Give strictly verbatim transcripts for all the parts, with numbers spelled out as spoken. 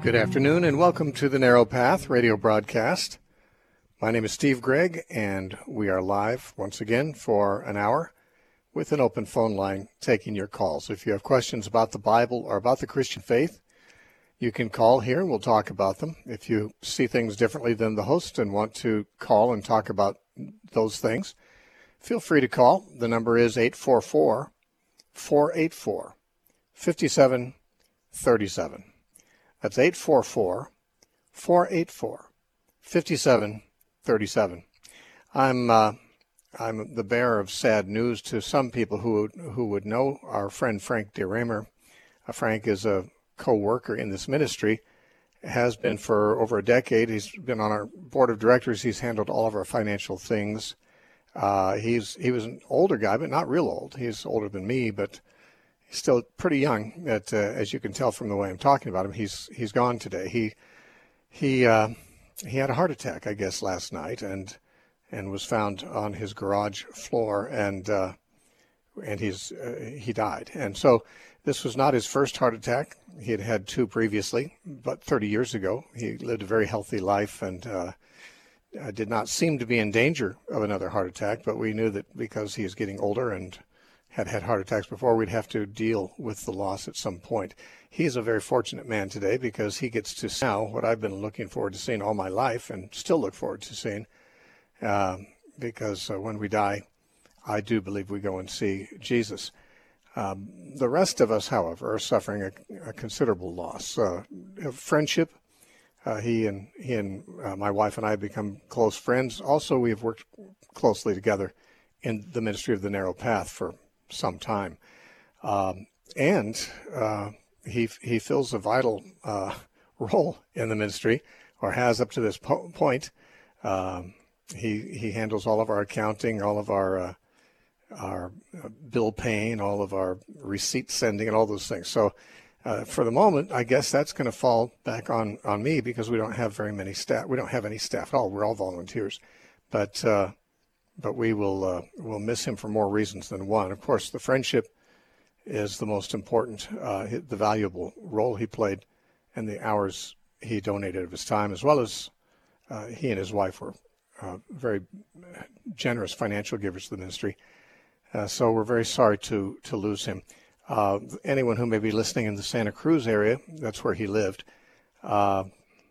Good afternoon and welcome to the Narrow Path radio broadcast. My name is Steve Gregg and we are live once again for an hour with an open phone line taking your calls. If you have questions about the Bible or about the Christian faith, you can call here and we'll talk about them. If you see things differently than the host and want to call and talk about those things, feel free to call. The number is eight four four, four eight four, five seven three seven. That's eight four four, four eight four, five seven three seven. I'm uh, I'm the bearer of sad news to some people who who would know our friend Frank DeRaymer. Uh, Frank is a co-worker in this ministry, has been for over a decade. He's been on our board of directors. He's handled all of our financial things. Uh, he's he was an older guy, but not real old. He's older than me, but he's still pretty young. But, uh, as you can tell from the way I'm talking about him, he's he's gone today. He he uh, he had a heart attack, I guess, last night, and and was found on his garage floor, and uh, and he's uh, he died. And so this was not his first heart attack. He had had two previously, but thirty years ago. He lived a very healthy life and uh, did not seem to be in danger of another heart attack. But we knew that because he is getting older and had had heart attacks before, we'd have to deal with the loss at some point. He's a very fortunate man today because he gets to see now what I've been looking forward to seeing all my life and still look forward to seeing. Uh, because uh, when we die, I do believe we go and see Jesus. Um, the rest of us, however, are suffering a, a considerable loss. Uh, friendship, uh, he and he and uh, my wife and I have become close friends. Also, we have worked closely together in the ministry of the Narrow Path for some time. Um, and uh, he he fills a vital uh, role in the ministry, or has up to this po- point. Um, he he handles all of our accounting, all of our uh, our bill paying, all of our receipt sending, and all those things. So uh, for the moment, I guess that's going to fall back on, on me because we don't have very many staff. We don't have any staff at all. We're all volunteers. But uh, but we will uh, we'll miss him for more reasons than one. Of course, the friendship is the most important, uh, the valuable role he played, and the hours he donated of his time, as well as uh, he and his wife were uh, very generous financial givers to the ministry. Uh, so we're very sorry to to lose him. Uh, anyone who may be listening in the Santa Cruz area, that's where he lived, uh,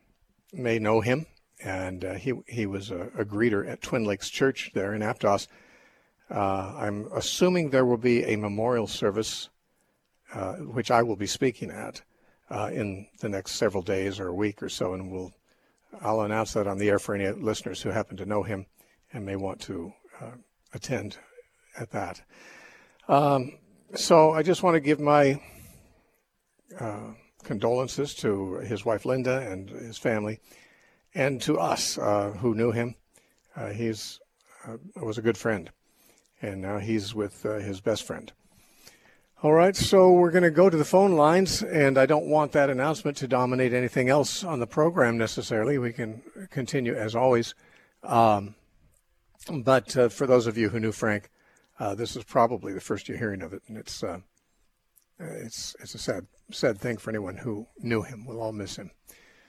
may know him. And uh, he he was a, a greeter at Twin Lakes Church there in Aptos. Uh, I'm assuming there will be a memorial service, uh, which I will be speaking at uh, in the next several days or a week or so, and we'll I'll announce that on the air for any listeners who happen to know him and may want to uh, attend at that. Um, so I just want to give my uh, condolences to his wife Linda and his family, and to us uh, who knew him. Uh, he's uh, was a good friend, and now he's with uh, his best friend. All right, so we're going to go to the phone lines, and I don't want that announcement to dominate anything else on the program necessarily. We can continue as always. Um, but uh, for those of you who knew Frank, Uh, this is probably the first you're hearing of it, and it's uh, it's it's a sad sad thing for anyone who knew him. We'll all miss him.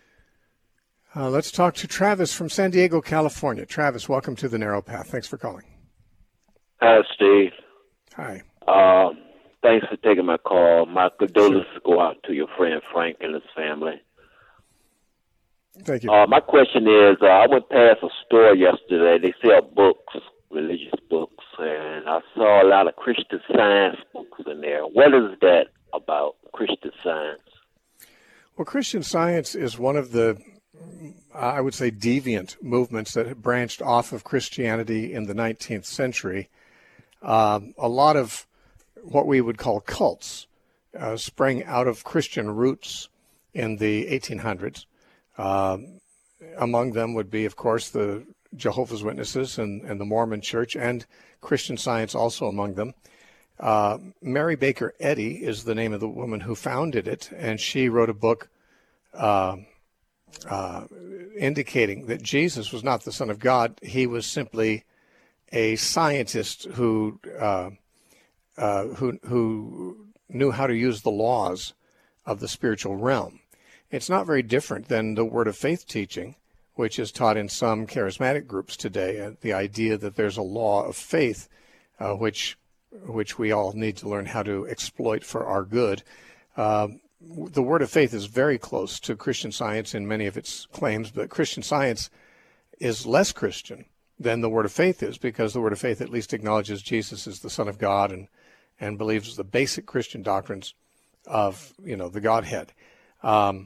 Uh, let's talk to Travis from San Diego, California. Travis, welcome to the Narrow Path. Thanks for calling. Hi, Steve. Hi. Um, thanks for taking my call. My condolences sure. go out to your friend Frank and his family. Thank you. Uh, my question is, uh, I went past a store yesterday. They sell books, religious books, and I saw a lot of Christian Science books in there. What is that about, Christian Science? Well, Christian Science is one of the, I would say, deviant movements that branched off of Christianity in the nineteenth century. Um, a lot of what we would call cults uh, sprang out of Christian roots in the eighteen hundreds. Um, among them would be, of course, the Jehovah's Witnesses and, and the Mormon Church, and Christian Science also among them. Uh, Mary Baker Eddy is the name of the woman who founded it, and she wrote a book uh, uh, indicating that Jesus was not the Son of God. He was simply a scientist who uh, uh, who who knew how to use the laws of the spiritual realm. it's not very different than the Word of Faith teaching, which is taught in some charismatic groups today. Uh, the idea that there's a law of faith, uh, which which we all need to learn how to exploit for our good. Uh, the Word of Faith is very close to Christian Science in many of its claims, but Christian Science is less Christian than the Word of Faith is, because the Word of Faith at least acknowledges Jesus is the Son of God and and believes the basic Christian doctrines of, you know, the Godhead. Um,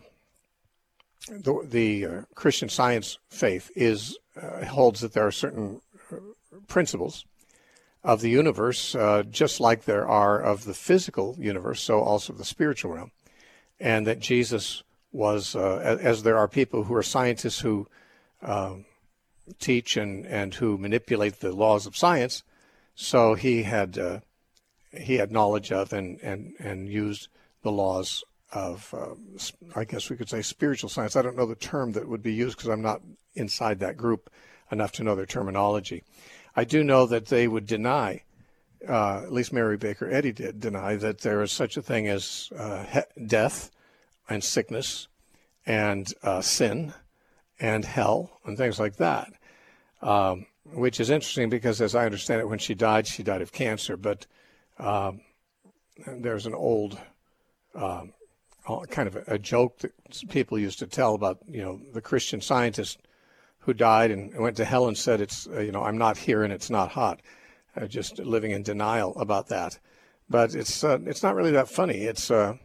the the uh, Christian Science faith is uh, holds that there are certain principles of the universe, uh, just like there are of the physical universe, so also the spiritual realm, and that Jesus was, uh, as, as there are people who are scientists who um, teach and, and who manipulate the laws of science, so he had uh, he had knowledge of and, and, and used the laws of, uh, I guess we could say, spiritual science. I don't know the term that would be used because I'm not inside that group enough to know their terminology. I do know that they would deny, uh, at least Mary Baker Eddy did deny, that there is such a thing as uh, he- death and sickness and uh, sin and hell and things like that, um, which is interesting because, as I understand it, when she died, she died of cancer. But um, there's an old um, kind of a, a joke that people used to tell about, you know, the Christian scientist who died and went to hell and said, it's, uh, you know, I'm not here and it's not hot, uh, just living in denial about that. But it's uh, it's not really that funny. It's uh,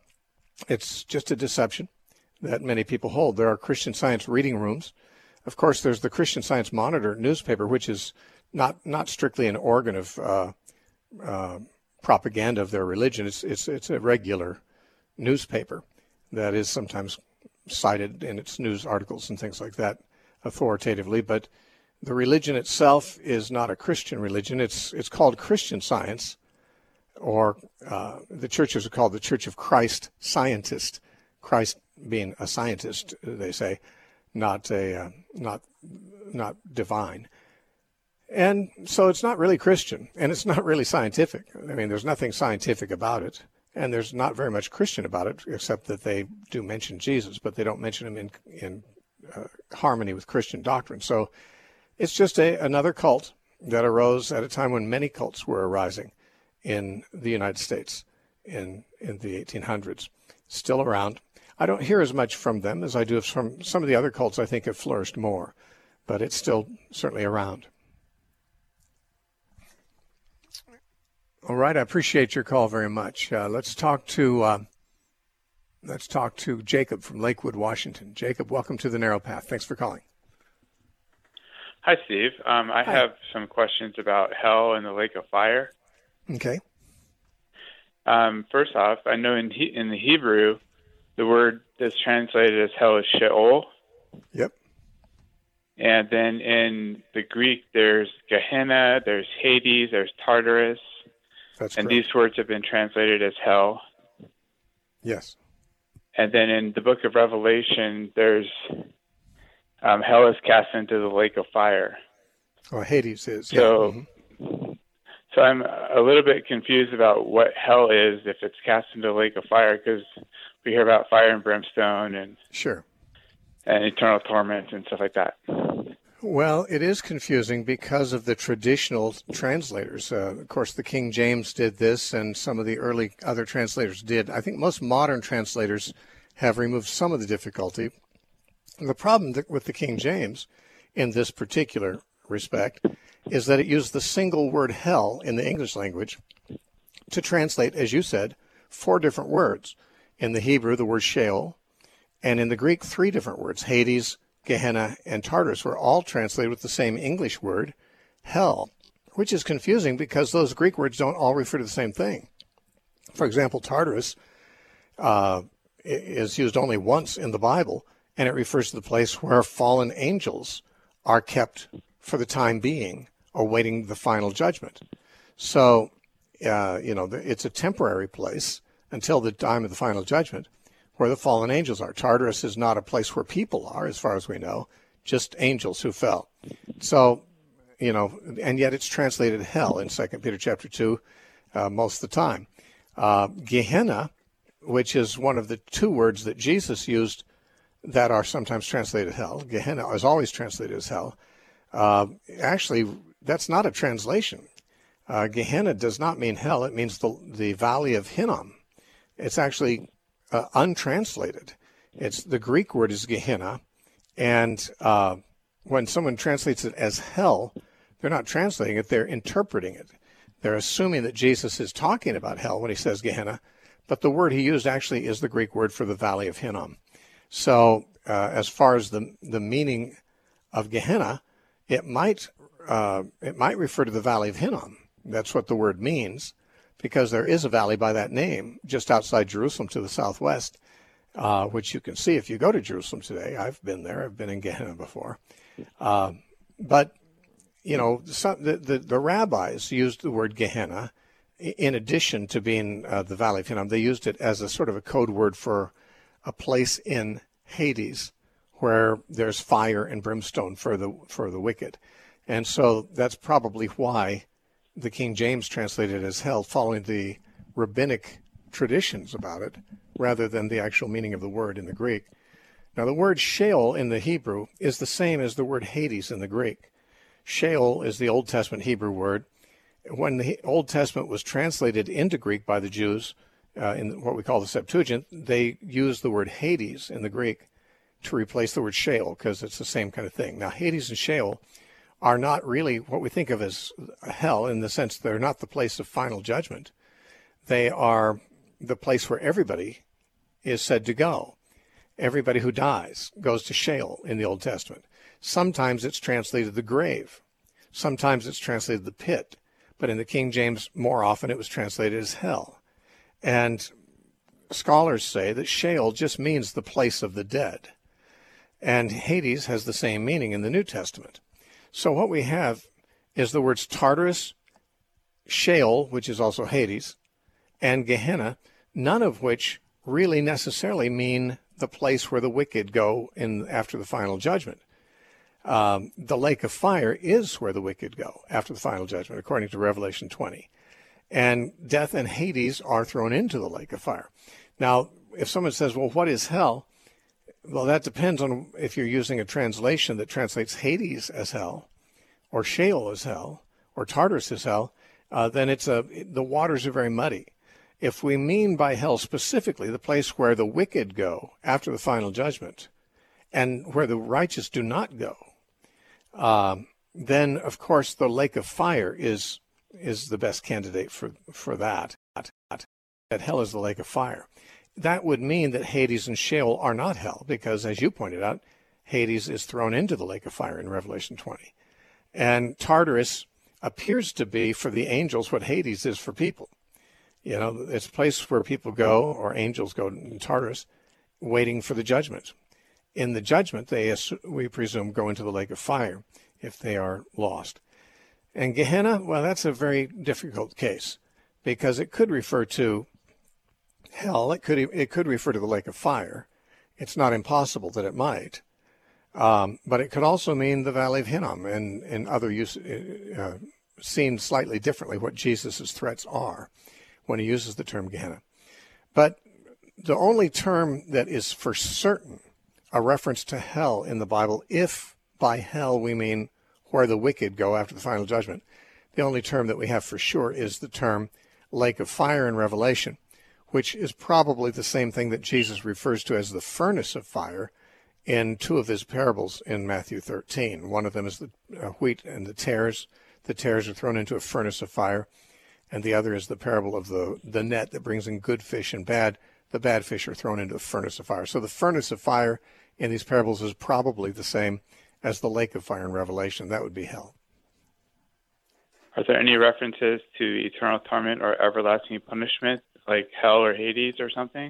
it's just a deception that many people hold. There are Christian Science reading rooms. Of course, there's the Christian Science Monitor newspaper, which is not not strictly an organ of uh, uh, propaganda of their religion. It's it's it's a regular newspaper that is sometimes cited in its news articles and things like that authoritatively, but the religion itself is not a Christian religion. It's it's called Christian Science, or uh, the churches are called the Church of Christ Scientist. Christ being a scientist, they say, not a uh, not not divine. And so it's not really Christian, and it's not really scientific. I mean, there's nothing scientific about it, and there's not very much Christian about it, except that they do mention Jesus, but they don't mention him in in Uh, harmony with Christian doctrine. So it's just a, another cult that arose at a time when many cults were arising in the United States in in the eighteen hundreds. Still around. I don't hear as much from them as I do from some of the other cults. I think have flourished more, but it's still certainly around. All right, I appreciate your call very much. Uh, let's talk to uh, Let's talk to Jacob from Lakewood, Washington. Jacob, welcome to the Narrow Path. Thanks for calling. Hi, Steve. Um, I Hi. have some questions about hell and the lake of fire. Okay. Um, first off, I know in he- in the Hebrew, the word that's translated as hell is Sheol. Yep. And then in the Greek, there's Gehenna, there's Hades, there's Tartarus. That's and correct. these words have been translated as hell. Yes. And then in the book of Revelation, there's um, hell is cast into the lake of fire. Or Hades is. So, yeah. mm-hmm. so I'm a little bit confused about what hell is if it's cast into the lake of fire, because we hear about fire and brimstone and Sure. and eternal torment and stuff like that. Well, it is confusing because of the traditional translators. Uh, of course, the King James did this, and some of the early other translators did. I think most modern translators have removed some of the difficulty. And the problem th- with the King James, in this particular respect, is that it used the single word hell in the English language to translate, as you said, four different words. In the Hebrew, the word Sheol, and in the Greek, three different words, Hades, Gehenna, and Tartarus, were all translated with the same English word, hell, which is confusing because those Greek words don't all refer to the same thing. For example, Tartarus uh, is used only once in the Bible, and it refers to the place where fallen angels are kept for the time being, awaiting the final judgment. So, uh, you know, it's a temporary place until the time of the final judgment, where the fallen angels are. Tartarus is not a place where people are, as far as we know, just angels who fell. So, you know, and yet it's translated hell in Second Peter chapter two uh, most of the time. Uh, Gehenna which is one of the two words that Jesus used that are sometimes translated hell. Gehenna is always translated as hell. Uh, actually, that's not a translation. Uh, Gehenna does not mean hell. It means the, the valley of Hinnom. It's actually uh, untranslated. It's the Greek word is Gehenna, and uh, when someone translates it as hell, they're not translating it, they're interpreting it. They're assuming that Jesus is talking about hell when he says Gehenna, but the word he used actually is the Greek word for the Valley of Hinnom. So uh, as far as the the meaning of Gehenna, it might uh, it might refer to the Valley of Hinnom. That's what the word means, because there is a valley by that name just outside Jerusalem to the southwest, uh, which you can see if you go to Jerusalem today. I've been there. I've been in Gehenna before. Uh, but, you know, some, the, the, the rabbis used the word Gehenna in addition to being uh, the Valley of Hinnom. They used it as a sort of a code word for a place in Hades where there's fire and brimstone for the for the wicked. And so that's probably why the King James translated it as hell, following the rabbinic traditions about it, rather than the actual meaning of the word in the Greek. Now, the word Sheol in the Hebrew is the same as the word Hades in the Greek. Sheol is the Old Testament Hebrew word. When the Old Testament was translated into Greek by the Jews, uh, in what we call the Septuagint, they used the word Hades in the Greek to replace the word Sheol, because it's the same kind of thing. Now, Hades and Sheol are not really what we think of as hell, in the sense they're not the place of final judgment. They are the place where everybody is said to go. Everybody who dies goes to Sheol in the Old Testament. Sometimes it's translated the grave. Sometimes it's translated the pit. But in the King James, more often it was translated as hell. And scholars say that Sheol just means the place of the dead. And Hades has the same meaning in the New Testament. So what we have is the words Tartarus, Sheol, which is also Hades, and Gehenna, none of which really necessarily mean the place where the wicked go in after the final judgment. Um, the lake of fire is where the wicked go after the final judgment, according to Revelation twenty. And death and Hades are thrown into the lake of fire. Now, if someone says, well, what is hell? Well, that depends on if you're using a translation that translates Hades as hell, or Sheol as hell, or Tartarus as hell, uh, then it's a, the waters are very muddy. If we mean by hell specifically the place where the wicked go after the final judgment, and where the righteous do not go, um, then, of course, the lake of fire is is the best candidate for, for that. That hell is the lake of fire. That would mean that Hades and Sheol are not hell, because, as you pointed out, Hades is thrown into the lake of fire in Revelation twenty. And Tartarus appears to be for the angels what Hades is for people. You know, it's a place where people go, or angels go in Tartarus, waiting for the judgment. In the judgment, they, we presume, go into the lake of fire if they are lost. And Gehenna, well, that's a very difficult case, because it could refer to hell. It could it could refer to the lake of fire. It's not impossible that it might. Um, but it could also mean the Valley of Hinnom, and, and other use, uh, seen slightly differently what Jesus' threats are when he uses the term Gehenna. But the only term that is for certain a reference to hell in the Bible, if by hell we mean where the wicked go after the final judgment, the only term that we have for sure is the term lake of fire in Revelation, which is probably the same thing that Jesus refers to as the furnace of fire in two of his parables in Matthew thirteen. One of them is the uh, wheat and the tares. The tares are thrown into a furnace of fire. And the other is the parable of the, the net that brings in good fish and bad. The bad fish are thrown into a furnace of fire. So the furnace of fire in these parables is probably the same as the lake of fire in Revelation. That would be hell. Are there any references to eternal torment or everlasting punishment, like hell or Hades or something?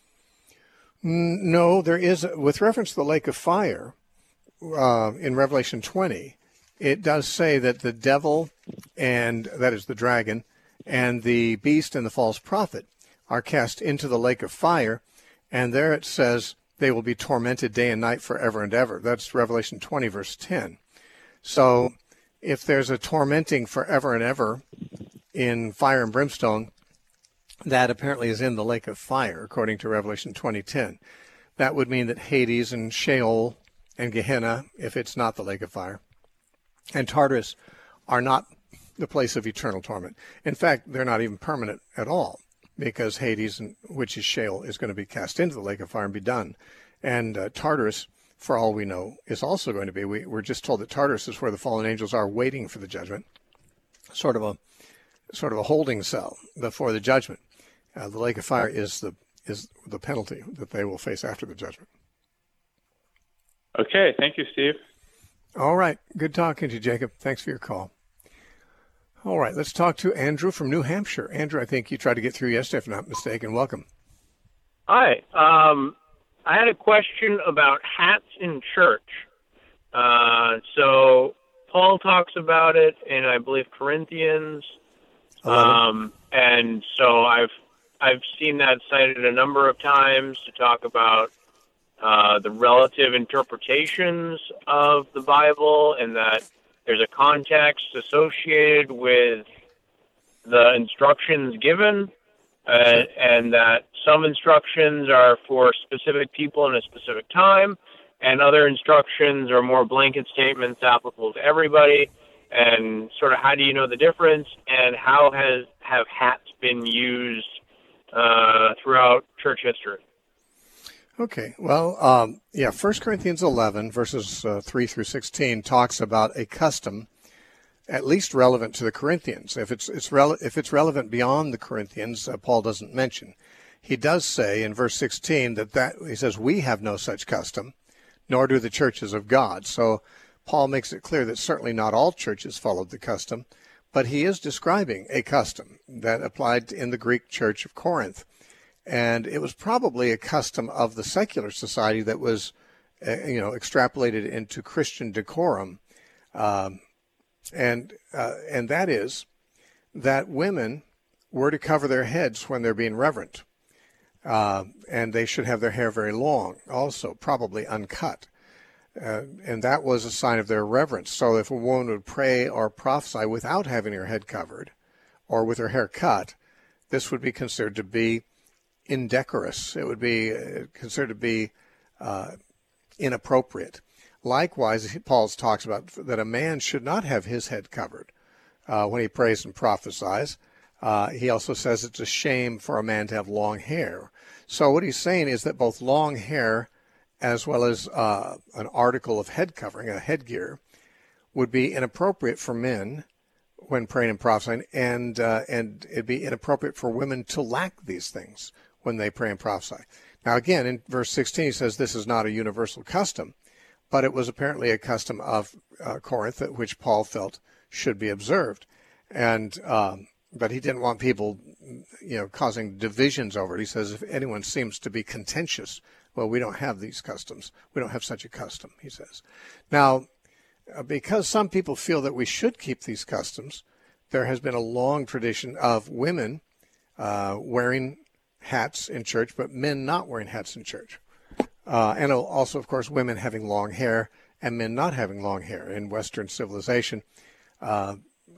No, there is. With reference to the lake of fire, uh, in Revelation twenty, it does say that the devil, and that is the dragon, and the beast and the false prophet are cast into the lake of fire, and there it says they will be tormented day and night forever and ever. That's Revelation twenty, verse ten. So if there's a tormenting forever and ever in fire and brimstone, that apparently is in the lake of fire, according to Revelation twenty ten. That would mean that Hades and Sheol and Gehenna, if it's not the lake of fire, and Tartarus are not the place of eternal torment. In fact, they're not even permanent at all, because Hades, and, which is Sheol, is going to be cast into the lake of fire and be done. And uh, Tartarus, for all we know, is also going to be. We, we're just told that Tartarus is where the fallen angels are waiting for the judgment, sort of a sort of a holding cell before the judgment. Uh, the lake of fire is the is the penalty that they will face after the judgment. Okay, thank you, Steve. All right, good talking to you, Jacob. Thanks for your call. All right, let's talk to Andrew from New Hampshire. Andrew, I think you tried to get through yesterday, if I'm not mistaken. Welcome. Hi. Um, I had a question about hats in church. Uh, so Paul talks about it in, I believe, Corinthians. Um, and so I've I've seen that cited a number of times to talk about uh, the relative interpretations of the Bible, and that there's a context associated with the instructions given, uh, and that some instructions are for specific people in a specific time, and other instructions are more blanket statements applicable to everybody. And sort of how do you know the difference, and how has have hats been used uh, throughout church history? Okay, well, um, yeah, First Corinthians eleven, verses uh, three through sixteen, talks about a custom at least relevant to the Corinthians. If it's, it's rele- if it's relevant beyond the Corinthians, uh, Paul doesn't mention. He does say in verse sixteen that, that he says, we have no such custom, nor do the churches of God. So Paul makes it clear that certainly not all churches followed the custom, but he is describing a custom that applied in the Greek church of Corinth. And it was probably a custom of the secular society that was, uh, you know, extrapolated into Christian decorum. Um, and uh, and that is that women were to cover their heads when they're being reverent. Uh, and they should have their hair very long, also, probably uncut. Uh, and that was a sign of their reverence. So if a woman would pray or prophesy without having her head covered or with her hair cut, this would be considered to be indecorous. It would be uh, considered to be uh, inappropriate. Likewise, Paul talks about that a man should not have his head covered uh, when he prays and prophesies. Uh, he also says it's a shame for a man to have long hair. So what he's saying is that both long hair as well as uh, an article of head covering, a headgear, would be inappropriate for men when praying and prophesying, and uh, and it'd be inappropriate for women to lack these things when they pray and prophesy. Now, again, in verse sixteen, he says this is not a universal custom, but it was apparently a custom of uh, Corinth, which Paul felt should be observed. And um, but he didn't want people, you know, causing divisions over it. He says if anyone seems to be contentious, well, we don't have these customs. We don't have such a custom, he says. Now, because some people feel that we should keep these customs, there has been a long tradition of women uh, wearing hats in church, but men not wearing hats in church. Uh, and also, of course, women having long hair and men not having long hair in Western civilization. Uh,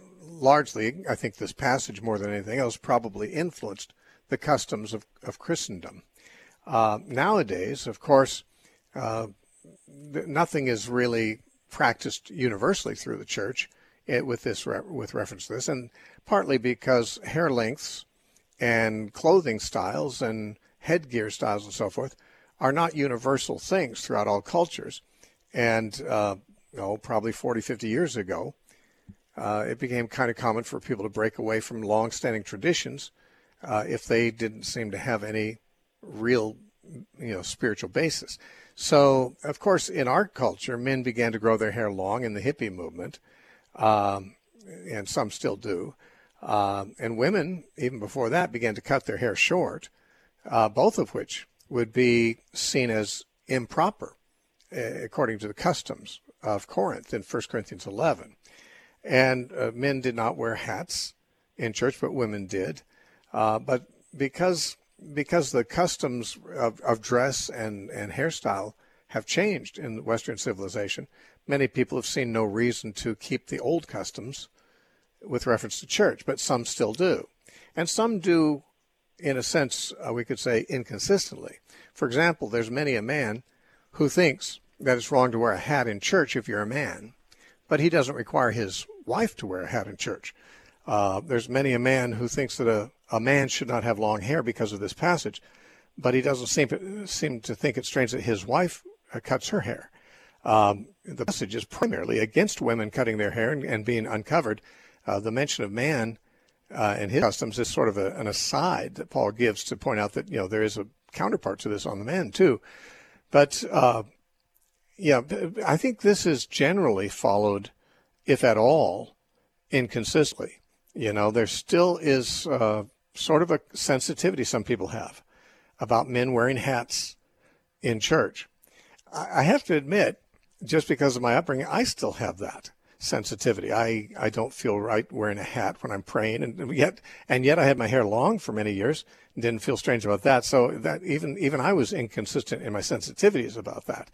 largely, I think this passage, more than anything else, probably influenced the customs of, of Christendom. Uh, nowadays, of course, uh, th- nothing is really practiced universally through the church it, with this re- with reference to this, and partly because hair lengths and clothing styles and headgear styles and so forth are not universal things throughout all cultures. And uh, oh, probably forty, fifty years ago, uh, it became kind of common for people to break away from long-standing traditions uh, if they didn't seem to have any real, you know, spiritual basis. So, of course, in our culture, men began to grow their hair long in the hippie movement, um, and some still do. Um, and women, even before that, began to cut their hair short, uh, both of which would be seen as improper, uh, according to the customs of Corinth in First Corinthians eleven. And uh, men did not wear hats in church, but women did. Uh, but because because the customs of, of dress and, and hairstyle have changed in Western civilization, many people have seen no reason to keep the old customs with reference to church, but some still do. And some do in a sense, uh, we could say inconsistently. For example, there's many a man who thinks that it's wrong to wear a hat in church if you're a man, but he doesn't require his wife to wear a hat in church. Uh, there's many a man who thinks that a, a man should not have long hair because of this passage, but he doesn't seem to, seem to think it's strange that his wife uh, cuts her hair. Um, the passage is primarily against women cutting their hair and, and being uncovered. Uh, the mention of man uh, and his customs is sort of a, an aside that Paul gives to point out that, you know, there is a counterpart to this on the men too. But, uh, yeah, I think this is generally followed, if at all, inconsistently. You know, there still is uh, sort of a sensitivity some people have about men wearing hats in church. I have to admit, just because of my upbringing, I still have that sensitivity. I, I don't feel right wearing a hat when I'm praying, and yet and yet I had my hair long for many years and didn't feel strange about that. So that even even I was inconsistent in my sensitivities about that.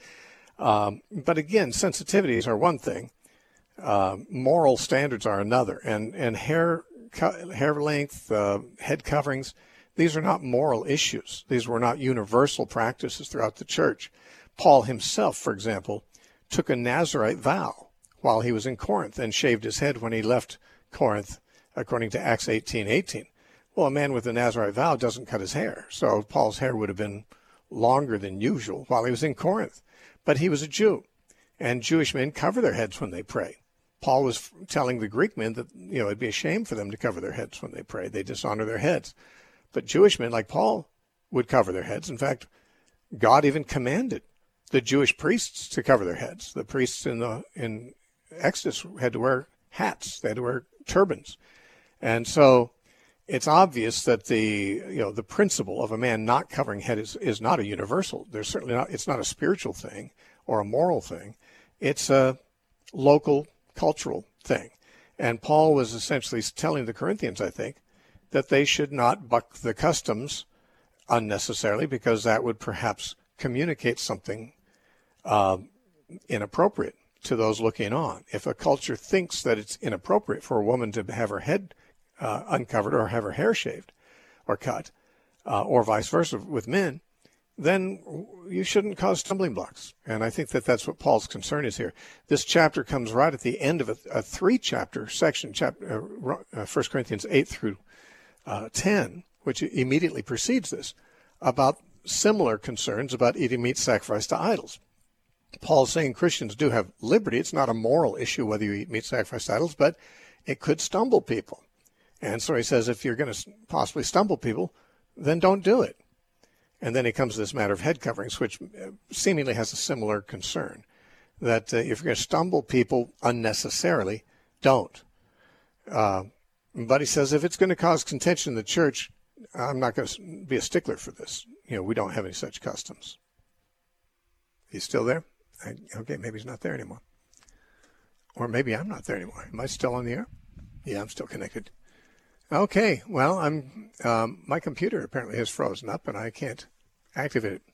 Um, but again, sensitivities are one thing. Uh, moral standards are another, and and hair co- hair length, uh, head coverings, these are not moral issues. These were not universal practices throughout the church. Paul himself, for example, took a Nazirite vow while he was in Corinth and shaved his head when he left Corinth, according to Acts eighteen eighteen. Well, a man with a Nazirite vow doesn't cut his hair, so Paul's hair would have been longer than usual while he was in Corinth. But he was a Jew, and Jewish men cover their heads when they pray. Paul was telling the Greek men that, you know, it'd be a shame for them to cover their heads when they pray. They dishonor their heads. But Jewish men like Paul would cover their heads. In fact, God even commanded the Jewish priests to cover their heads. The priests in the in Exodus had to wear hats. They had to wear turbans. And so it's obvious that the, you know, the principle of a man not covering head is, is not a universal. There's certainly not, it's not a spiritual thing or a moral thing. It's a local cultural thing. And Paul was essentially telling the Corinthians, I think, that they should not buck the customs unnecessarily, because that would perhaps communicate something uh, inappropriate to those looking on. If a culture thinks that it's inappropriate for a woman to have her head uh, uncovered or have her hair shaved or cut, uh, or vice versa with men, then you shouldn't cause stumbling blocks. And I think that that's what Paul's concern is here. This chapter comes right at the end of a, a three-chapter section, chapter, uh, First Corinthians eight through uh, ten, which immediately precedes this, about similar concerns about eating meat sacrificed to idols. Paul's saying Christians do have liberty. It's not a moral issue whether you eat meat sacrificed to idols, but it could stumble people. And so he says if you're going to possibly stumble people, then don't do it. And then he comes to this matter of head coverings, which seemingly has a similar concern, that uh, if you're going to stumble people unnecessarily, don't. Uh, but he says if it's going to cause contention in the church, I'm not going to be a stickler for this. You know, we don't have any such customs. He's still there? I, okay, maybe he's not there anymore. Or maybe I'm not there anymore. Am I still on the air? Yeah, I'm still connected. Okay, well, I'm. Um, my computer apparently has frozen up, and I can't activate it.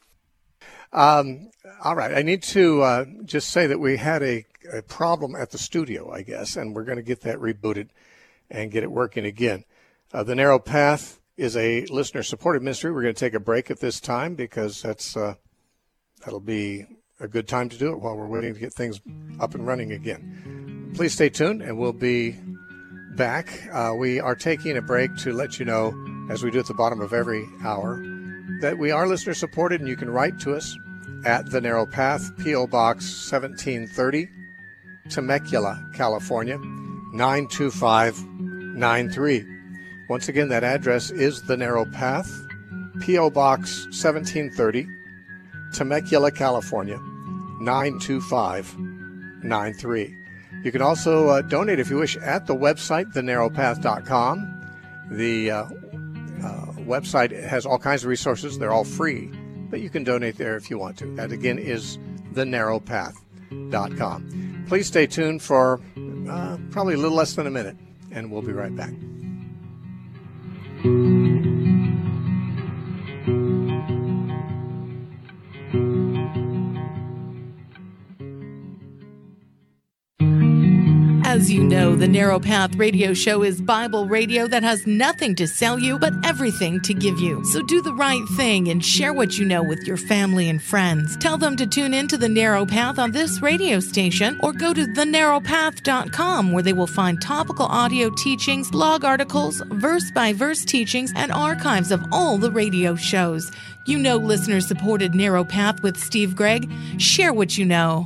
Um, all right, I need to uh, just say that we had a, a problem at the studio, I guess, and we're going to get that rebooted and get it working again. Uh, the Narrow Path is a listener-supported ministry. We're going to take a break at this time because that's uh, that'll be a good time to do it while we're waiting to get things up and running again. Please stay tuned, and we'll be back. Uh, we are taking a break to let you know, as we do at the bottom of every hour, that we are listener supported, and you can write to us at The Narrow Path, P O Box seventeen thirty, Temecula, California, nine two five nine three. Once again, that address is The Narrow Path, P O Box seventeen thirty, Temecula, California, nine two five nine three. You can also uh, donate if you wish at the website, the narrow path dot com. The uh, uh, website has all kinds of resources. They're all free, but you can donate there if you want to. That, again, is the narrow path dot com. Please stay tuned for uh, probably a little less than a minute, and we'll be right back. As you you know, the Narrow Path Radio Show is Bible radio that has nothing to sell you, but everything to give you. So do the right thing and share what you know with your family and friends. Tell them to tune in to The Narrow Path on this radio station, or go to the narrow path dot com, where they will find topical audio teachings, blog articles, verse-by-verse teachings, and archives of all the radio shows. You know listener-supported Narrow Path with Steve Gregg. Share what you know.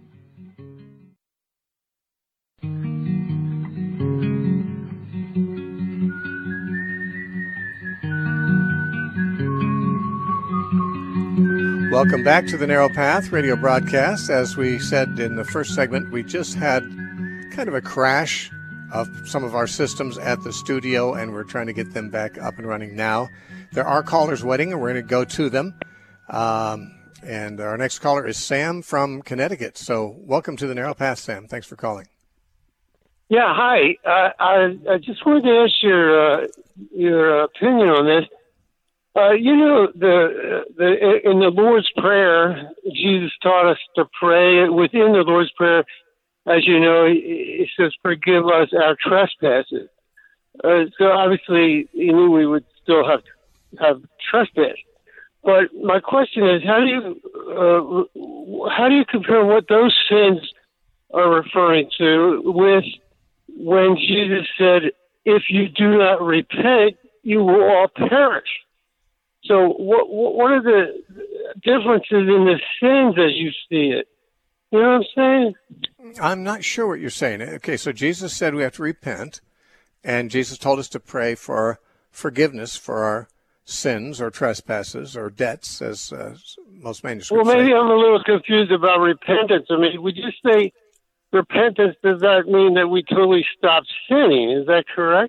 Welcome back to the Narrow Path radio broadcast. As we said in the first segment, we just had kind of a crash of some of our systems at the studio, and we're trying to get them back up and running now. There are callers waiting, and we're going to go to them. Um, and our next caller is Sam from Connecticut. So welcome to the Narrow Path, Sam. Thanks for calling. Yeah, hi. Uh, I, I just wanted to ask your uh, your opinion on this. Uh, you know, the the in the Lord's Prayer, Jesus taught us to pray within the Lord's Prayer. As you know, he, he says, "Forgive us our trespasses." Uh, so obviously, he knew we would still have have trespass. But my question is, how do you uh, how do you compare what those sins are referring to with when Jesus said, "If you do not repent, you will all perish"? So what what are the differences in the sins as you see it? You know what I'm saying? I'm not sure what you're saying. Okay, so Jesus said we have to repent, and Jesus told us to pray for forgiveness for our sins or trespasses or debts, as uh, most manuscripts Well, maybe say. I'm a little confused about repentance. I mean, would you say repentance, does that mean that we totally stop sinning? Is that correct?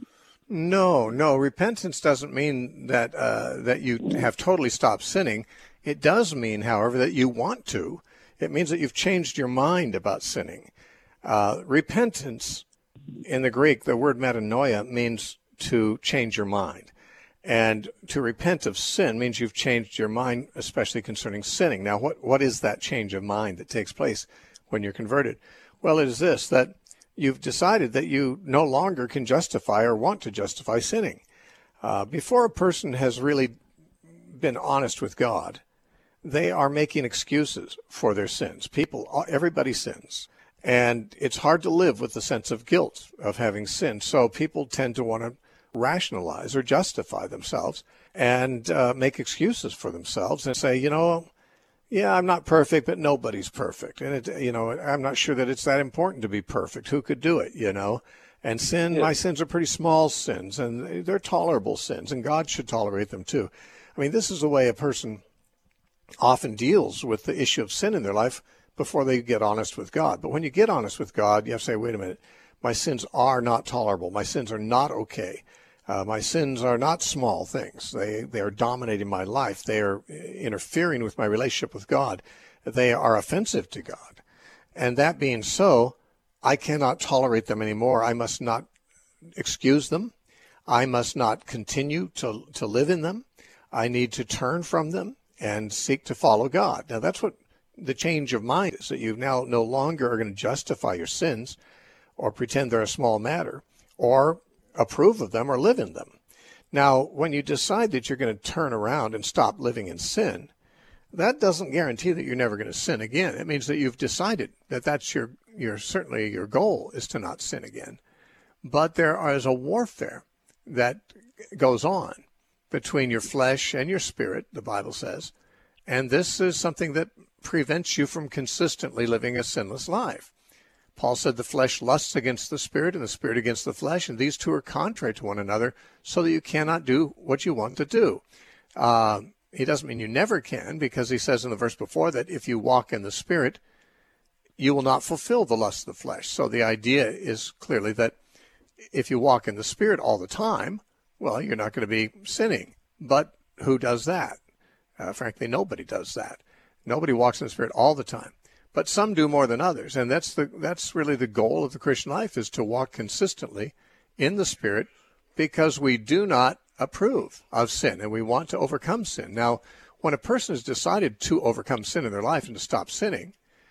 No, no. Repentance doesn't mean that uh, that you have totally stopped sinning. It does mean, however, that you want to. It means that you've changed your mind about sinning. Uh, repentance, in the Greek, the word metanoia, means to change your mind. And to repent of sin means you've changed your mind, especially concerning sinning. Now, what, what is that change of mind that takes place when you're converted? Well, it is this, that you've decided that you no longer can justify or want to justify sinning. Uh, before a person has really been honest with God, they are making excuses for their sins. People, everybody sins. And it's hard to live with the sense of guilt of having sinned. So people tend to want to rationalize or justify themselves and uh, make excuses for themselves and say, you know, yeah, I'm not perfect, but nobody's perfect. And, it, you know, I'm not sure that it's that important to be perfect. Who could do it, you know? And sin, yeah. My sins are pretty small sins, and they're tolerable sins, and God should tolerate them too. I mean, this is the way a person often deals with the issue of sin in their life before they get honest with God. But when you get honest with God, you have to say, wait a minute, my sins are not tolerable. My sins are not okay. Uh, my sins are not small things. They they are dominating my life. They are interfering with my relationship with God. They are offensive to God. And that being so, I cannot tolerate them anymore. I must not excuse them. I must not continue to, to live in them. I need to turn from them and seek to follow God. Now, that's what the change of mind is, that you now no longer are going to justify your sins or pretend they're a small matter or approve of them or live in them. Now, when you decide that you're going to turn around and stop living in sin, that doesn't guarantee that you're never going to sin again. It means that you've decided that that's your, your certainly your goal is to not sin again. But there is a warfare that goes on between your flesh and your spirit, the Bible says, and this is something that prevents you from consistently living a sinless life. Paul said the flesh lusts against the spirit and the spirit against the flesh, and these two are contrary to one another, so that you cannot do what you want to do. Uh, he doesn't mean you never can, because he says in the verse before that if you walk in the spirit, you will not fulfill the lust of the flesh. So the idea is clearly that if you walk in the spirit all the time, well, you're not going to be sinning. But who does that? Uh, frankly, nobody does that. Nobody walks in the spirit all the time. But some do more than others, and that's the that's really the goal of the Christian life, is to walk consistently in the Spirit, because we do not approve of sin, and we want to overcome sin. Now, when a person has decided to overcome sin in their life and to stop sinning,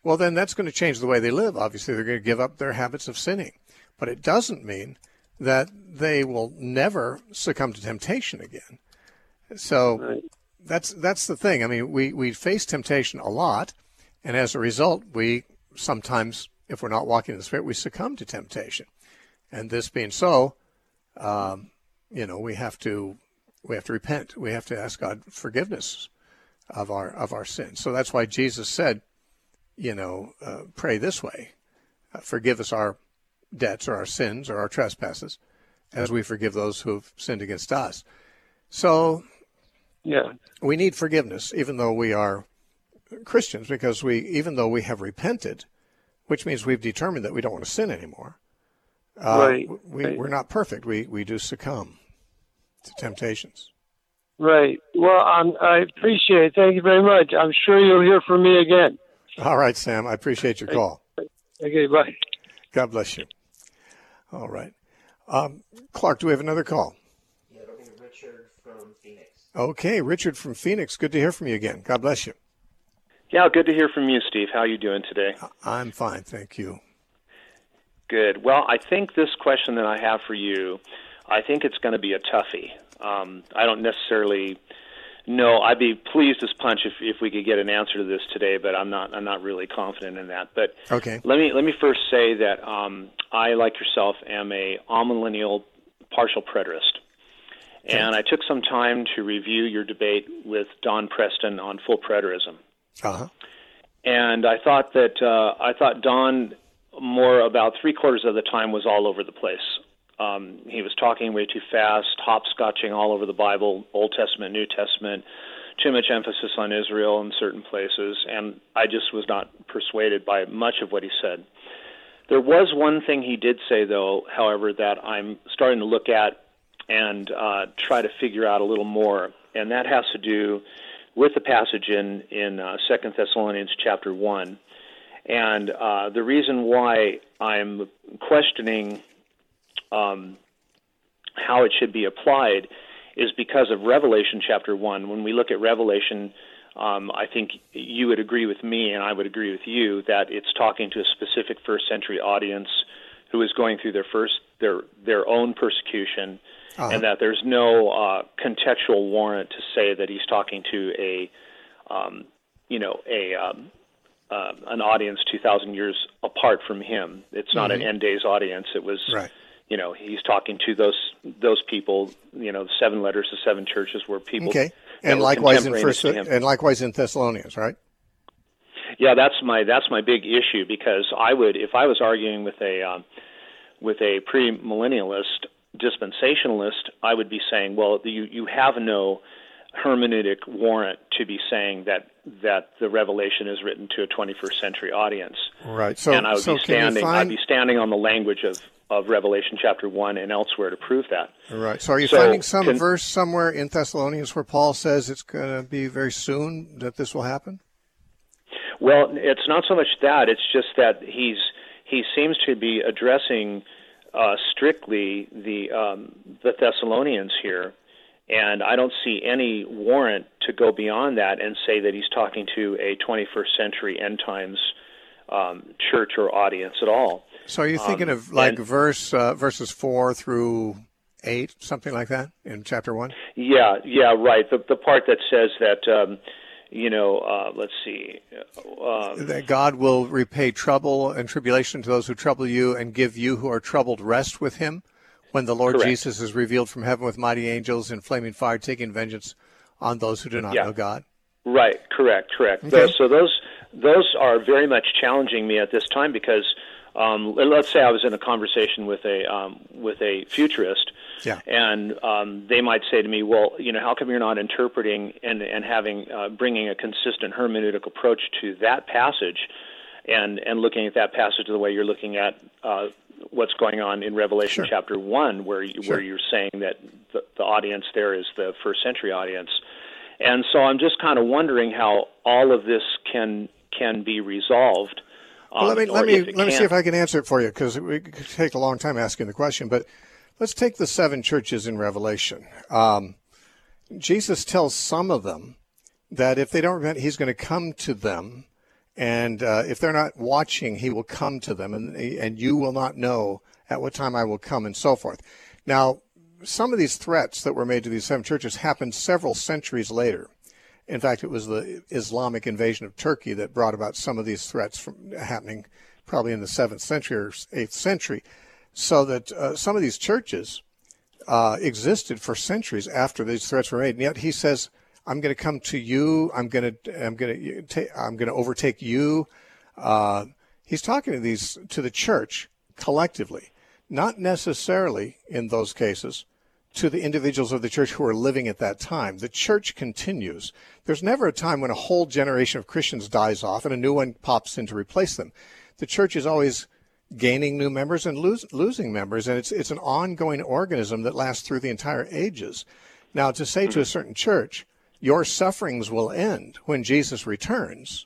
well, then that's going to change the way they live. Obviously, they're going to give up their habits of sinning. But it doesn't mean that they will never succumb to temptation again. So Right. that's that's the thing. I mean, we, we face temptation a lot, and as a result, we sometimes, if we're not walking in the Spirit, we succumb to temptation. And this being so, um, you know, we have to we have to repent. We have to ask God forgiveness of our of our sins. So that's why Jesus said, you know, uh, pray this way: uh, forgive us our debts or our sins or our trespasses, as we forgive those who have sinned against us. So, Yeah. we need forgiveness, even though we are Christians, because we, even though we have repented, which means we've determined that we don't want to sin anymore. Uh, Right, We, right. We're not perfect. We we do succumb to temptations. Right. Well, I'm, I appreciate it. Thank you very much. I'm sure you'll hear from me again. All right, Sam. I appreciate your call. Okay, bye. God bless you. All right. Um, Clark, do we have another call? Yeah, it'll be Richard from Phoenix. Okay, Richard from Phoenix. Good to hear from you again. God bless you. Yeah, good to hear from you, Steve. How are you doing today? I'm fine, thank you. Good. Well, I think this question that I have for you, I think it's going to be a toughie. Um, I don't necessarily know. I'd be pleased as punch if, if we could get an answer to this today, but I'm not. I'm not really confident in that. But Okay. let me let me first say that um, I, like yourself, am a amillennial partial preterist, and I took some time to review your debate with Don Preston on full preterism. Uh-huh. And I thought that uh, I thought Don, more about three quarters of the time, was all over the place. Um, he was talking way too fast, hopscotching all over the Bible, Old Testament, New Testament, too much emphasis on Israel in certain places, and I just was not persuaded by much of what he said. There was one thing he did say, though, however, that I'm starting to look at and uh, try to figure out a little more, and that has to do with the passage in, in uh, Second Thessalonians chapter one. And uh, the reason why I'm questioning um, how it should be applied is because of Revelation chapter one. When we look at Revelation, um, I think you would agree with me, and I would agree with you, that it's talking to a specific first century audience who is going through their first their their own persecution, uh-huh. and that there's no uh, contextual warrant to say that he's talking to a um, you know a um, uh, an audience two thousand years apart from him. It's not mm-hmm. an end days audience. It was. Right. You know, he's talking to those those people. You know, the seven letters to seven churches were people. Okay, and likewise in first, and likewise in Thessalonians, right? Yeah, that's my that's my big issue, because I would, if I was arguing with a um, with a premillennialist dispensationalist, I would be saying, well, you you have no hermeneutic warrant to be saying that that the Revelation is written to a twenty-first century audience. Right. So, and I would so be standing. find... I'd be standing on the language of. of Revelation chapter one and elsewhere to prove that. Right. So are you so, finding some can, verse somewhere in Thessalonians where Paul says it's going to be very soon that this will happen? Well, it's not so much that. It's just that he's he seems to be addressing uh, strictly the um, the Thessalonians here, and I don't see any warrant to go beyond that and say that he's talking to a twenty-first century end times um, church or audience at all. So are you thinking um, of like and, verse uh, verses four through eight, something like that, in chapter one? Yeah, yeah, right. The the part that says that, um, you know, uh, let's see. Uh, that God will repay trouble and tribulation to those who trouble you and give you who are troubled rest with him when the Lord correct. Jesus is revealed from heaven with mighty angels in flaming fire, taking vengeance on those who do not yeah. know God. Right, correct, correct. Okay. So those those are very much challenging me at this time, because Um, let's say I was in a conversation with a um, with a futurist, yeah. and um, they might say to me, "Well, you know, how come you're not interpreting and and having uh, bringing a consistent hermeneutic approach to that passage, and and looking at that passage the way you're looking at uh, what's going on in Revelation sure. chapter one, where you, sure. where you're saying that the, the audience there is the first century audience." And so I'm just kind of wondering how all of this can can be resolved. Well, let me um, let me let can. me see if I can answer it for you, because it could take a long time asking the question. But let's take the seven churches in Revelation. Um, Jesus tells some of them that if they don't repent, he's going to come to them And uh, if they're not watching, he will come to them, and and you will not know at what time I will come, and so forth. Now, some of these threats that were made to these seven churches happened several centuries later. In fact, it was the Islamic invasion of Turkey that brought about some of these threats from happening probably in the seventh century or eighth century, so that uh, some of these churches uh, existed for centuries after these threats were made. And yet he says, I'm going to come to you. I'm going to, I'm going to, ta- I'm going to overtake you. Uh, he's talking to these, to the church collectively, not necessarily in those cases to the individuals of the church who are living at that time. The church continues. There's never a time when a whole generation of Christians dies off and a new one pops in to replace them. The church is always gaining new members and lose, losing members, and it's it's an ongoing organism that lasts through the entire ages. Now, to say to a certain church, your sufferings will end when Jesus returns,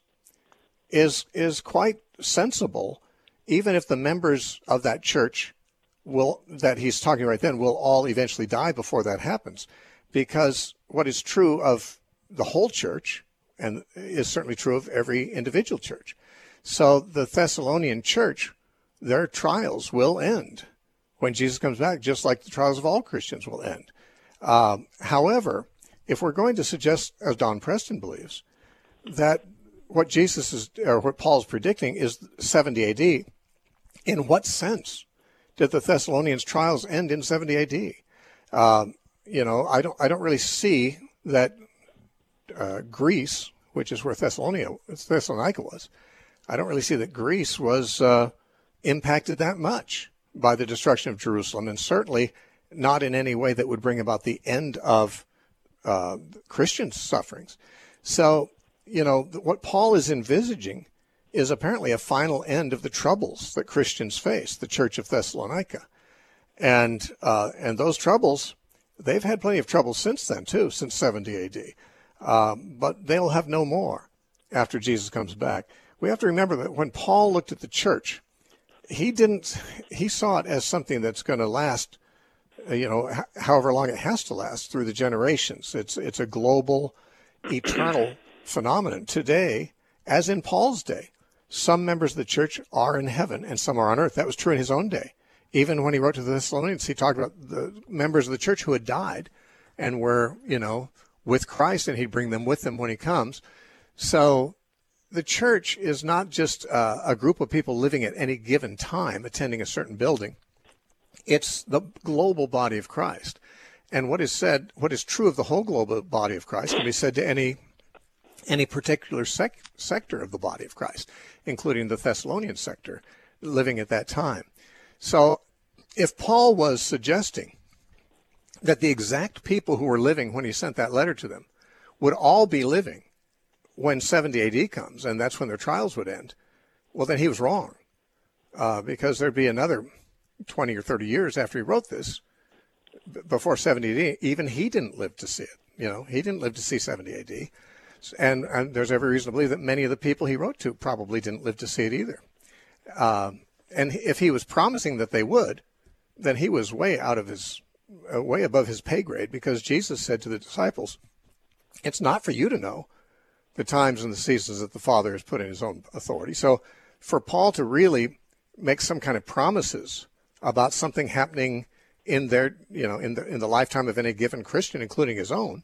is is quite sensible, even if the members of that church will that he's talking right then will all eventually die before that happens, because what is true of the whole church and is certainly true of every individual church. So the Thessalonian church, their trials will end when Jesus comes back, just like the trials of all Christians will end. Um, however, if we're going to suggest, as Don Preston believes, that what Jesus is, or what Paul's predicting is seventy A D, in what sense did the Thessalonians' trials end in seventy A D? Um, you know, I don't, I don't really see that uh, Greece, which is where Thessalonica, Thessalonica was, I don't really see that Greece was uh, impacted that much by the destruction of Jerusalem, and certainly not in any way that would bring about the end of uh, Christian sufferings. So, you know, what Paul is envisaging is apparently a final end of the troubles that Christians face, the Church of Thessalonica. And uh, and those troubles, they've had plenty of trouble since then, too, since seventy A D. Um, but they'll have no more after Jesus comes back. We have to remember that when Paul looked at the church, he didn't, he saw it as something that's going to last, you know, h- however long it has to last through the generations. It's, it's a global, eternal phenomenon. Today, as in Paul's day, some members of the church are in heaven and some are on earth. That was true in his own day. Even when he wrote to the Thessalonians, he talked about the members of the church who had died and were, you know, with Christ, and he'd bring them with him when he comes. So the church is not just uh, a group of people living at any given time, attending a certain building. It's the global body of Christ. And what is said, what is true of the whole global body of Christ can be said to any any particular sec- sector of the body of Christ, including the Thessalonian sector living at that time. So if Paul was suggesting that the exact people who were living when he sent that letter to them would all be living when seventy A D comes, and that's when their trials would end, well, then he was wrong, uh, because there'd be another twenty or thirty years after he wrote this, b- before seventy A D. Even he didn't live to see it. You know, he didn't live to see seventy A D. And, and there's every reason to believe that many of the people he wrote to probably didn't live to see it either. Um, and if he was promising that they would, then he was way out of his, uh, way above his pay grade, because Jesus said to the disciples, it's not for you to know the times and the seasons that the Father has put in his own authority. So for Paul to really make some kind of promises about something happening in their, you know, in the in the lifetime of any given Christian, including his own,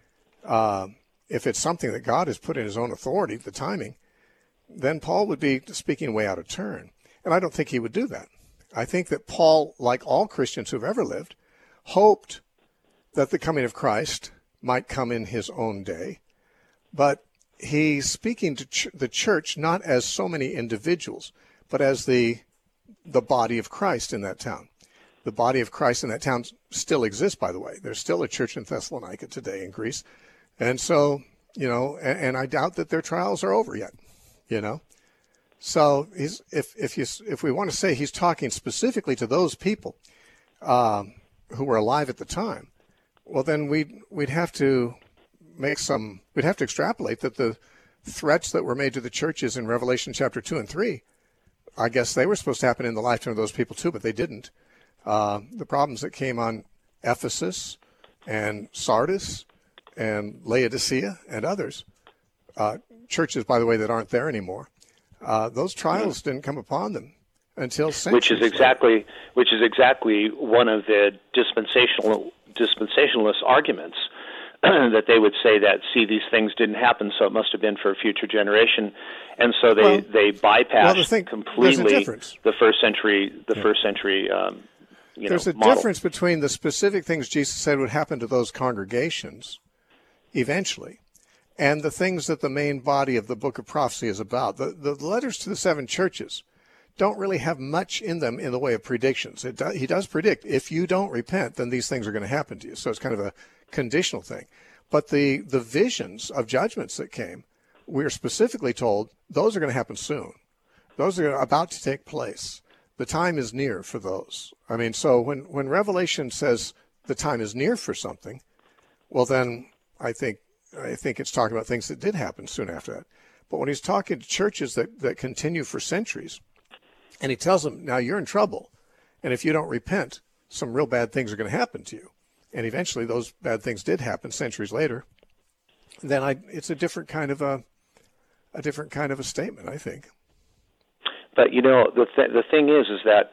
uh, if it's something that God has put in his own authority, the timing, then Paul would be speaking way out of turn. And I don't think he would do that. I think that Paul, like all Christians who've ever lived, hoped that the coming of Christ might come in his own day. But he's speaking to ch- the church not as so many individuals, but as the the body of Christ in that town. The body of Christ in that town still exists, by the way. There's still a church in Thessalonica today in Greece. And so, you know, and, and I doubt that their trials are over yet, you know. So he's, if if you if we want to say he's talking specifically to those people um, who were alive at the time, well, then we'd we'd have to make some we'd have to extrapolate that the threats that were made to the churches in Revelation chapter two and three, I guess they were supposed to happen in the lifetime of those people too, but they didn't. Uh, the problems that came on Ephesus and Sardis and Laodicea and others uh, churches, by the way, that aren't there anymore, uh, those trials didn't come upon them until centuries which is exactly later. which is exactly one of the dispensational dispensationalist arguments that they would say that, see, these things didn't happen, so it must have been for a future generation, and so they well, they bypassed well, the thing, completely the first century the yeah. first century. Um, you there's know, a model. difference between the specific things Jesus said would happen to those congregations eventually, and the things that the main body of the book of prophecy is about. The the letters to the seven churches don't really have much in them in the way of predictions. It do, he does predict, if you don't repent, then these things are going to happen to you. So it's kind of a conditional thing. But the, the visions of judgments that came, we're specifically told those are going to happen soon. Those are about to take place. The time is near for those. I mean, so when, when Revelation says the time is near for something, well, then I think I think it's talking about things that did happen soon after that. But when he's talking to churches that, that continue for centuries, and he tells them, now you're in trouble, and if you don't repent, some real bad things are going to happen to you. And eventually those bad things did happen centuries later. Then I, it's a different kind of a, a different kind of a statement, I think. But, you know, the th- the thing is, is that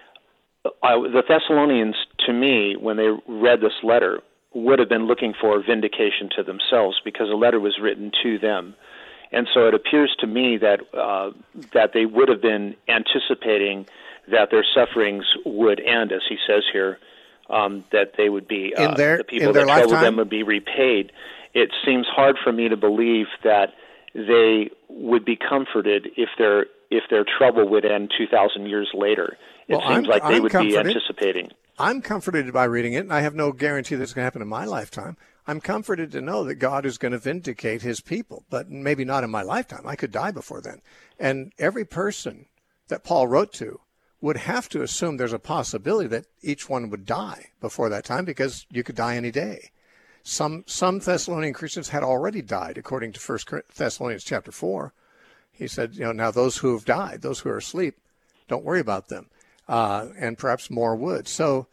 I, the Thessalonians, to me, when they read this letter, would have been looking for vindication to themselves because the letter was written to them. And so it appears to me that uh, that they would have been anticipating that their sufferings would end, as he says here, um, that they would be, uh, their, the people that troubled them would be repaid. It seems hard for me to believe that they would be comforted if their if their trouble would end two thousand years later. It well, seems I'm, like they I'm would comforted. be anticipating. I'm comforted by reading it, and I have no guarantee that it's going to happen in my lifetime. I'm comforted to know that God is going to vindicate his people, but maybe not in my lifetime. I could die before then. And every person that Paul wrote to would have to assume there's a possibility that each one would die before that time, because you could die any day. Some some Thessalonian Christians had already died, according to First Thessalonians chapter four. He said, you know, now those who have died, those who are asleep, don't worry about them. Uh, and perhaps more would. So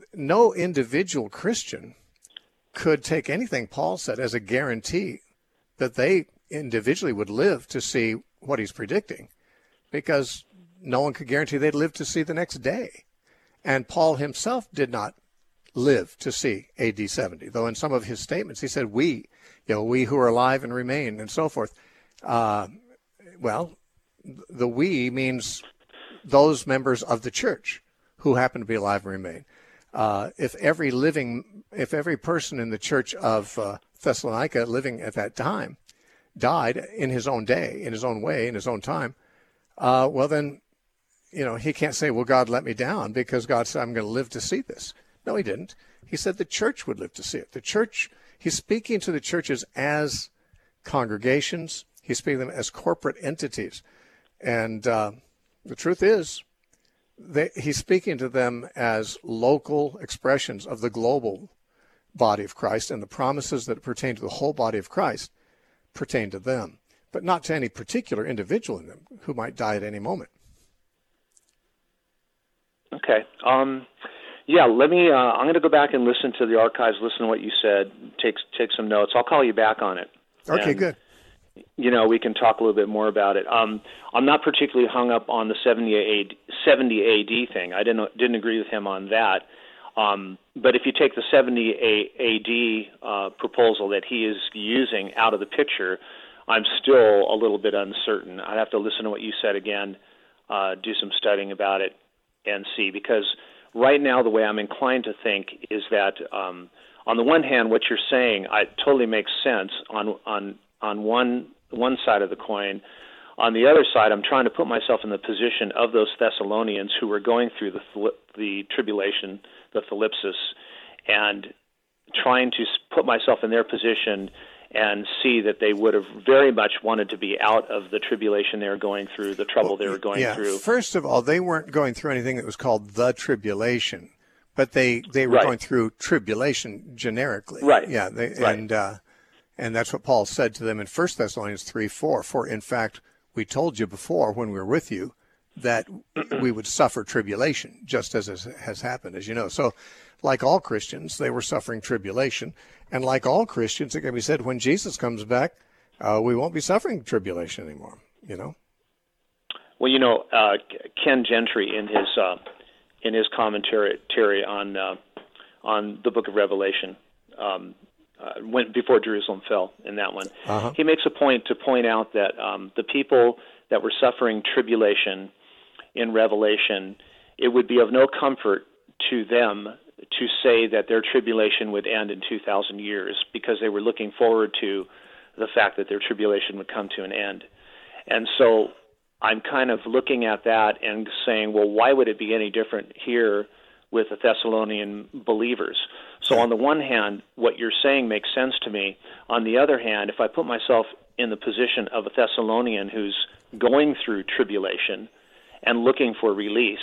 no individual Christian could take anything Paul said as a guarantee that they individually would live to see what he's predicting, because no one could guarantee they'd live to see the next day. And Paul himself did not live to see A D seventy, though in some of his statements he said, we, you know, we who are alive and remain, and so forth. Uh, well, the we means those members of the church who happen to be alive and remain. Uh, if every living, if every person in the church of uh, Thessalonica living at that time died in his own day, in his own way, in his own time, uh, well then, you know, he can't say, well, God let me down because God said I'm going to live to see this. No, he didn't. He said the church would live to see it. The church, he's speaking to the churches as congregations. He's speaking to them as corporate entities. And uh, the truth is, They, he's speaking to them as local expressions of the global body of Christ, and the promises that pertain to the whole body of Christ pertain to them, but not to any particular individual in them who might die at any moment. Okay. Um, yeah, let me, uh, I'm going to go back and listen to the archives, listen to what you said, take, take some notes. I'll call you back on it. Okay, and, good. You know, we can talk a little bit more about it. Um, I'm not particularly hung up on the seventy A D thing. I didn't didn't agree with him on that. Um, but if you take the seventy A D uh, proposal that he is using out of the picture, I'm still a little bit uncertain. I'd have to listen to what you said again, uh, do some studying about it, and see. Because right now, the way I'm inclined to think is that, um, on the one hand, what you're saying I, totally makes sense on on on one one side of the coin. On the other side, I'm trying to put myself in the position of those Thessalonians who were going through the the tribulation, the thlipsis, and trying to put myself in their position and see that they would have very much wanted to be out of the tribulation they were going through, the trouble well, they were going yeah. through. First of all, they weren't going through anything that was called the tribulation, but they, they were right. going through tribulation generically. Right. Yeah. They, right. And, uh, And that's what Paul said to them in First Thessalonians three four. For in fact, we told you before when we were with you that we would suffer tribulation, just as has happened, as you know. So like all Christians, they were suffering tribulation. And like all Christians, it can be said, when Jesus comes back, uh, we won't be suffering tribulation anymore, you know? Well, you know, uh, Ken Gentry in his uh, in his commentary on uh, on the Book of Revelation, um, uh, went before Jerusalem fell in that one. Uh-huh. He makes a point to point out that um, the people that were suffering tribulation in Revelation, it would be of no comfort to them to say that their tribulation would end in two thousand years, because they were looking forward to the fact that their tribulation would come to an end. And so I'm kind of looking at that and saying, well, why would it be any different here with the Thessalonian believers? So on the one hand, what you're saying makes sense to me. On the other hand, if I put myself in the position of a Thessalonian who's going through tribulation and looking for release,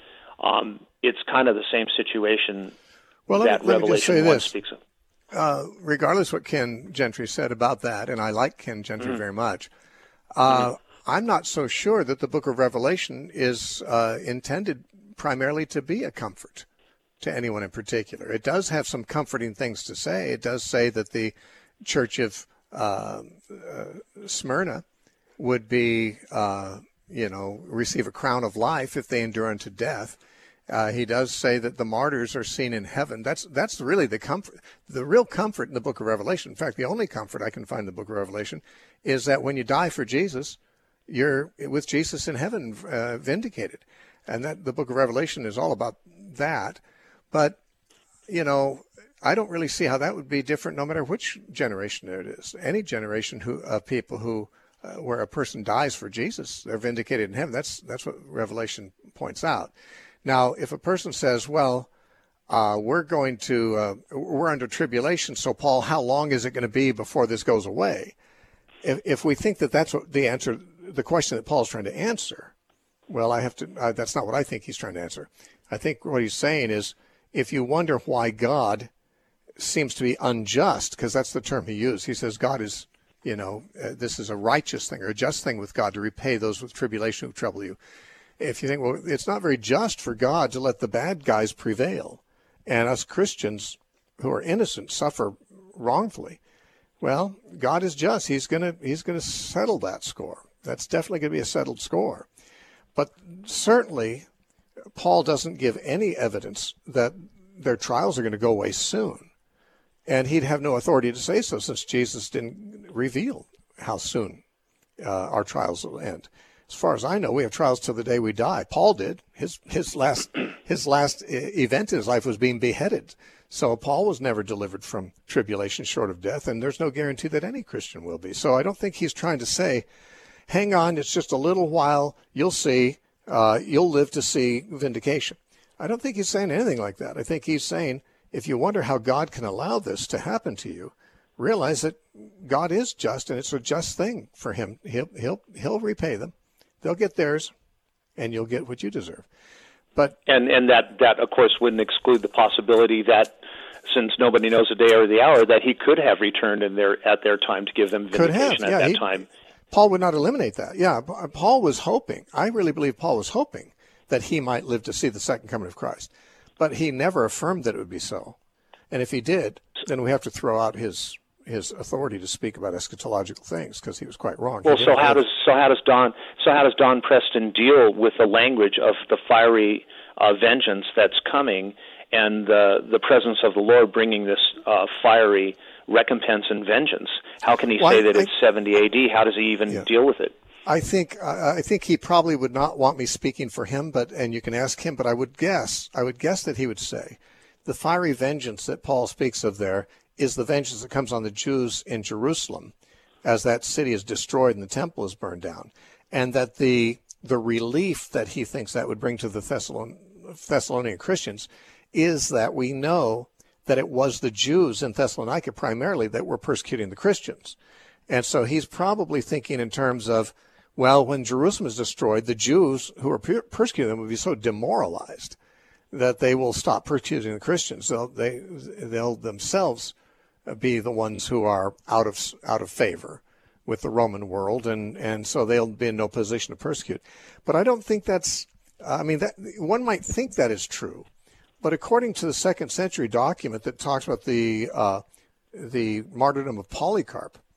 um, it's kind of the same situation well, that let me, let me Revelation just say one this. speaks of. Uh, regardless what Ken Gentry said about that, and I like Ken Gentry Mm-hmm. very much, uh, Mm-hmm. I'm not so sure that the book of Revelation is uh, intended primarily to be a comfort to anyone in particular. It does have some comforting things to say. It does say that the church of uh, uh, Smyrna would be, uh, you know, receive a crown of life if they endure unto death. Uh, he does say that the martyrs are seen in heaven. That's that's really the comfort, the real comfort in the book of Revelation. In fact, the only comfort I can find in the book of Revelation is that when you die for Jesus, you're with Jesus in heaven, uh, vindicated. And that the book of Revelation is all about that. But, you know, I don't really see how that would be different no matter which generation it is. Any generation who of people who, uh, where a person dies for Jesus, they're vindicated in heaven. That's, that's what Revelation points out. Now, if a person says, well, uh, we're going to, uh, we're under tribulation, so Paul, how long is it going to be before this goes away? If, if we think that that's what the answer, the question that Paul's trying to answer, well, I have to, uh, that's not what I think he's trying to answer. I think what he's saying is, if you wonder why God seems to be unjust, because that's the term he used, he says God is, you know, uh, this is a righteous thing or a just thing with God to repay those with tribulation who trouble you. If you think, well, it's not very just for God to let the bad guys prevail and us Christians who are innocent suffer wrongfully. Well, God is just. He's going to he's going to settle that score. That's definitely going to be a settled score. But certainly, Paul doesn't give any evidence that their trials are going to go away soon. And he'd have no authority to say so, since Jesus didn't reveal how soon uh, our trials will end. As far as I know, we have trials till the day we die. Paul did. His his last his last event in his life was being beheaded. So Paul was never delivered from tribulation short of death, and there's no guarantee that any Christian will be. So I don't think he's trying to say, hang on, it's just a little while, you'll see, uh, you'll live to see vindication. I don't think he's saying anything like that. I think he's saying, if you wonder how God can allow this to happen to you, realize that God is just, and it's a just thing for him. He'll he'll he'll repay them. They'll get theirs, and you'll get what you deserve. But and and that that of course wouldn't exclude the possibility that, since nobody knows the day or the hour, that he could have returned in their at their time to give them vindication could have, at yeah, that he, time. Paul would not eliminate that. Yeah, Paul was hoping. I really believe Paul was hoping that he might live to see the second coming of Christ, but he never affirmed that it would be so. And if he did, then we have to throw out his his authority to speak about eschatological things, because he was quite wrong. Well, so how does so how does Don so how does Don Preston deal with the language of the fiery uh, vengeance that's coming, and the the presence of the Lord bringing this uh, fiery recompense and vengeance? How can he well, say I, that I, it's seventy A D? How does he even yeah. deal with it? I think I think he probably would not want me speaking for him, but and you can ask him. But I would guess I would guess that he would say, the fiery vengeance that Paul speaks of there is the vengeance that comes on the Jews in Jerusalem as that city is destroyed and the temple is burned down, and that the the relief that he thinks that would bring to the Thessalon, Thessalonian Christians is that we know that it was the Jews in Thessalonica primarily that were persecuting the Christians. And so he's probably thinking in terms of, well, when Jerusalem is destroyed, the Jews who are per- persecuting them will be so demoralized that they will stop persecuting the Christians. They'll, they, they'll themselves be the ones who are out of out of favor with the Roman world, and, and so they'll be in no position to persecute. But I don't think that's, I mean, that one might think that is true, but according to the second century document that talks about the uh, the martyrdom of Polycarp,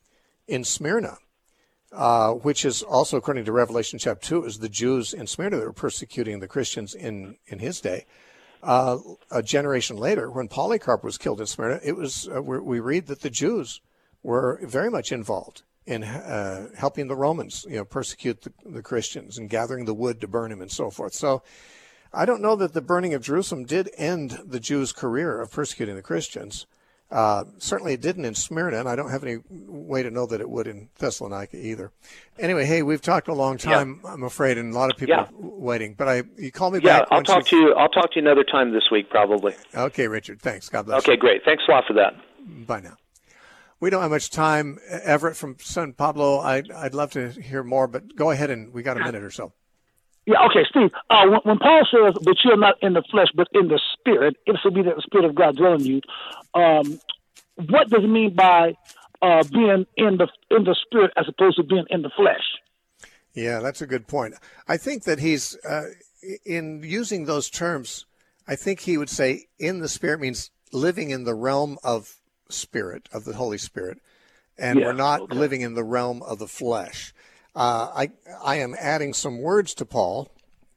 in Smyrna, uh, which is also, according to Revelation chapter two, it was the Jews in Smyrna that were persecuting the Christians in, in his day. Uh, a generation later, when Polycarp was killed in Smyrna, it was uh, we read that the Jews were very much involved in uh, helping the Romans, you know, persecute the, the Christians and gathering the wood to burn him and so forth. So I don't know that the burning of Jerusalem did end the Jews' career of persecuting the Christians. Uh, certainly it didn't in Smyrna, and I don't have any way to know that it would in Thessalonica either. Anyway, hey, we've talked a long time, yeah. I'm afraid, and a lot of people yeah. are waiting. But I, you call me yeah, back. Yeah, I'll talk to you. I'll talk to you another time this week, probably. Okay, Richard. Thanks. God bless okay, you. Okay, great. Thanks a lot for that. Bye now. We don't have much time. Everett from San Pablo, I'd, I'd love to hear more, but go ahead, and we got a minute or so. Yeah, okay, Steve. Uh, when, when Paul says, "But you're not in the flesh, but in the spirit," if it be that the Spirit of God dwelling in you, um, what does it mean by uh, being in the in the spirit as opposed to being in the flesh? Yeah, that's a good point. I think that he's uh, in using those terms. I think he would say, "In the spirit" means living in the realm of spirit, of the Holy Spirit, and yeah, we're not okay. living in the realm of the flesh. Uh, I I am adding some words to Paul,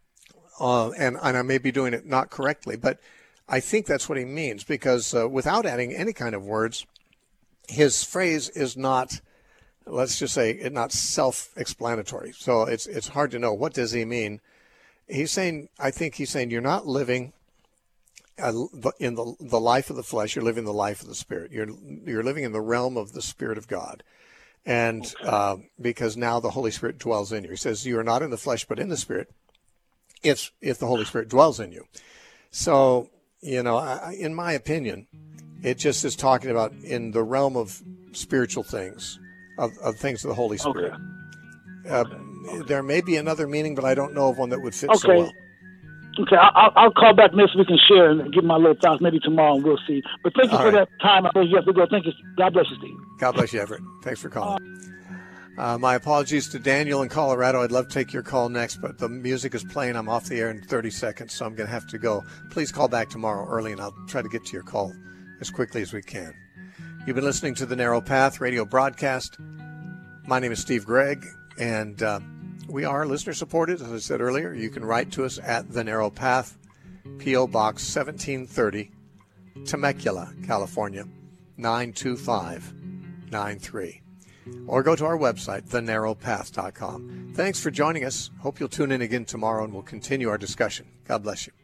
uh, and, and I may be doing it not correctly, but I think that's what he means, because uh, without adding any kind of words, his phrase is not, let's just say, not self-explanatory. So it's it's hard to know, what does he mean? He's saying, I think he's saying, you're not living uh, in the the life of the flesh, you're living the life of the Spirit. You're you're living in the realm of the Spirit of God. And okay. uh, because now the Holy Spirit dwells in you. He says you are not in the flesh, but in the Spirit, if if the Holy Spirit dwells in you. So, you know, I, in my opinion, it just is talking about in the realm of spiritual things, of, of things of the Holy Spirit. Okay. Uh, okay. There may be another meaning, but I don't know of one that would fit okay. so well. Okay, I'll, I'll call back next week and share and give my little thoughts, maybe tomorrow, and we'll see. But thank you All for right. that time. I know you have to go. Thank you. God bless you, Steve. God bless you, Everett. Thanks for calling. Uh, my apologies to Daniel in Colorado. I'd love to take your call next, but the music is playing. I'm off the air in thirty seconds, so I'm going to have to go. Please call back tomorrow early, and I'll try to get to your call as quickly as we can. You've been listening to the Narrow Path radio broadcast. My name is Steve Gregg, and uh, we are listener-supported, as I said earlier. You can write to us at The Narrow Path, P O. Box seventeen thirty, Temecula, California, nine two five nine three. Or go to our website, the narrow path dot com. Thanks for joining us. Hope you'll tune in again tomorrow, and we'll continue our discussion. God bless you.